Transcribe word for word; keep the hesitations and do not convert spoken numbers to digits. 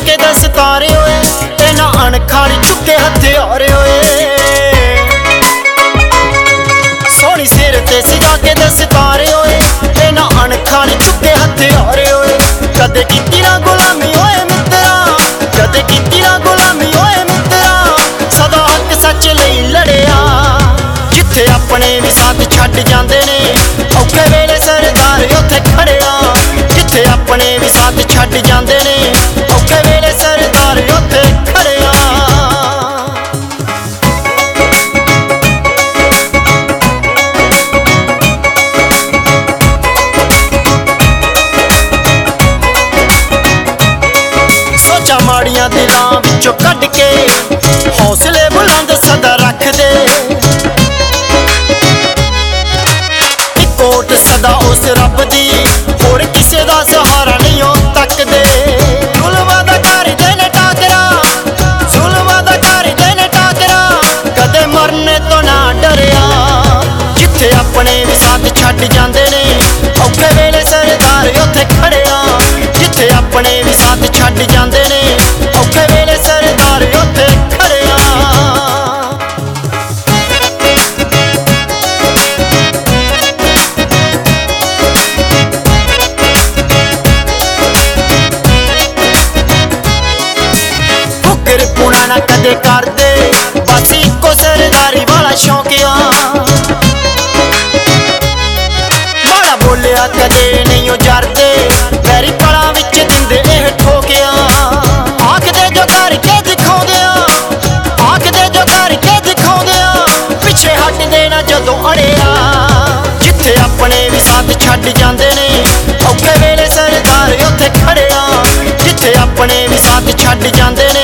ਕੇ ਦਸਤਾਰੇ ਓਏ, ਇਹਨਾਂ ਅਣਖਾਂ ਨੀ ਚੁੱਕੇ ਹਥਿਆਰ ਓਏ। ਸੋਹਣੀ ਸਿਰ ਤੇ ਸਜਾ ਕੇ ਦਸਤਾਰੇ ਓਏ, ਇਹਨਾਂ ਅਣਖਾਂ ਨੀ ਚੁੱਕੇ ਹਥਿਆਰ ਓਏ। ਕਦੇ ਕੀਤੀ ਨਾ ਗੁਲਾਮੀ ਓਏ ਮਿੱਤਰਾ, ਕਦੇ ਕੀਤੀ ਨਾ ਗੁਲਾਮੀ ਓਏ ਮਿੱਤਰਾ, ਸਦਾ ਹੱਕ ਸੱਚ ਲਈ ਲੜਿਆ। ਜਿੱਥੇ ਆਪਣੇ ਵੀ ਸਾਥ ਛੱਡ ਜਾਂਦੇ ਨੇ, ਔਖੇ ਵੇਲੇ ਸਰਦਾਰ ਉੱਥੇ ਖੜਿਆ। ਜਿੱਥੇ ਆਪਣੇ ਵੀ ਸਾਥ ਛੱਡ ਜਾਂਦੇ ਨੇ, ਔਖੇ ਵੇਲੇ ਸਰਦਾਰ ਉੱਥੇ ਖੜਿਆ। ਸੋਚਾਂ ਮਾੜੀਆਂ ਦਿਲਾਂ ਵਿੱਚੋਂ ਕੱਢ ਕੇ, ਹੌਸਲੇ ਬੁਲੰਦ ਸਦਾ ਰੱਖਦੇ। ਕੋਟ ਸਦਾ ਉਸ ਰੱਬ ਦੀ, ਹੋਰ ਕਿਸੇ ਦਾ ਸਹਾਰਾ ਨਹੀਂ ਉਹ ਤੱਕਦੇ। ਜ਼ੁਲਮਾਂ ਦਾ ਕਰਦੇ ਨੇ ਟਾਕਰਾ, ਜ਼ੁਲਮਾਂ ਦਾ ਕਰਦੇ ਨੇ ਟਾਕਰਾ, ਕਦੇ ਮਰਨੇ ਤੋਂ ਨਾ ਡਰਿਆ। ਜਿੱਥੇ ਆਪਣੇ ਵੀ ਸਾਥ ਛੱਡ ਜਾਂਦੇ ਨੇ, ਔਖੇ ਵੇਲੇ ਸਰਦਾਰ ਉੱਥੇ ਖੜਿਆ। ਜਿੱਥੇ ਆਪਣੇ ਵੀ ਸਾਥ ਛੱਡ ਜਾਂਦੇ ਨੇ, ਔਖੇ ਵੇਲੇ ਸਰਦਾਰ ਉੱਥੇ ਖੜਿਆ। ਪੁਣਾ ਨਾ ਕਦੇ ਕਰਦੇ, ਬਸ ਇੱਕੋ ਸਰਦਾਰੀ ਵਾਲਾ ਸ਼ੌਂਕਿਆ। ਮਾੜਾ ਬੋਲਿਆ ਕਦੇ ਨਹੀਂ ਉਹ ਜਰਦੇ, ਵੈਰੀ ਪਲਾਂ ਵਿੱਚ ਦਿੰਦੇ ਇਹ ਠੋਕਿਆ। ਆਖਦੇ ਜੋ ਕਰਕੇ ਦਿਖਾਉਂਦੇ ਆ, ਆਖਦੇ ਜੋ ਕਰਕੇ ਦਿਖਾਉਂਦੇ ਆ, ਪਿੱਛੇ ਹਟਦੇ ਨਾ ਜਦੋਂ ਅੜਿਆ। ਜਿੱਥੇ ਆਪਣੇ ਵੀ ਸਾਥ ਛੱਡ ਜਾਂਦੇ ਨੇ, ਔਖੇ ਵੇਲੇ ਸਰਦਾਰ ਉੱਥੇ ਖੜਿਆ। ਜਿੱਥੇ ਆਪਣੇ ਵੀ ਸਾਥ ਛੱਡ ਜਾਂਦੇ ਨੇ,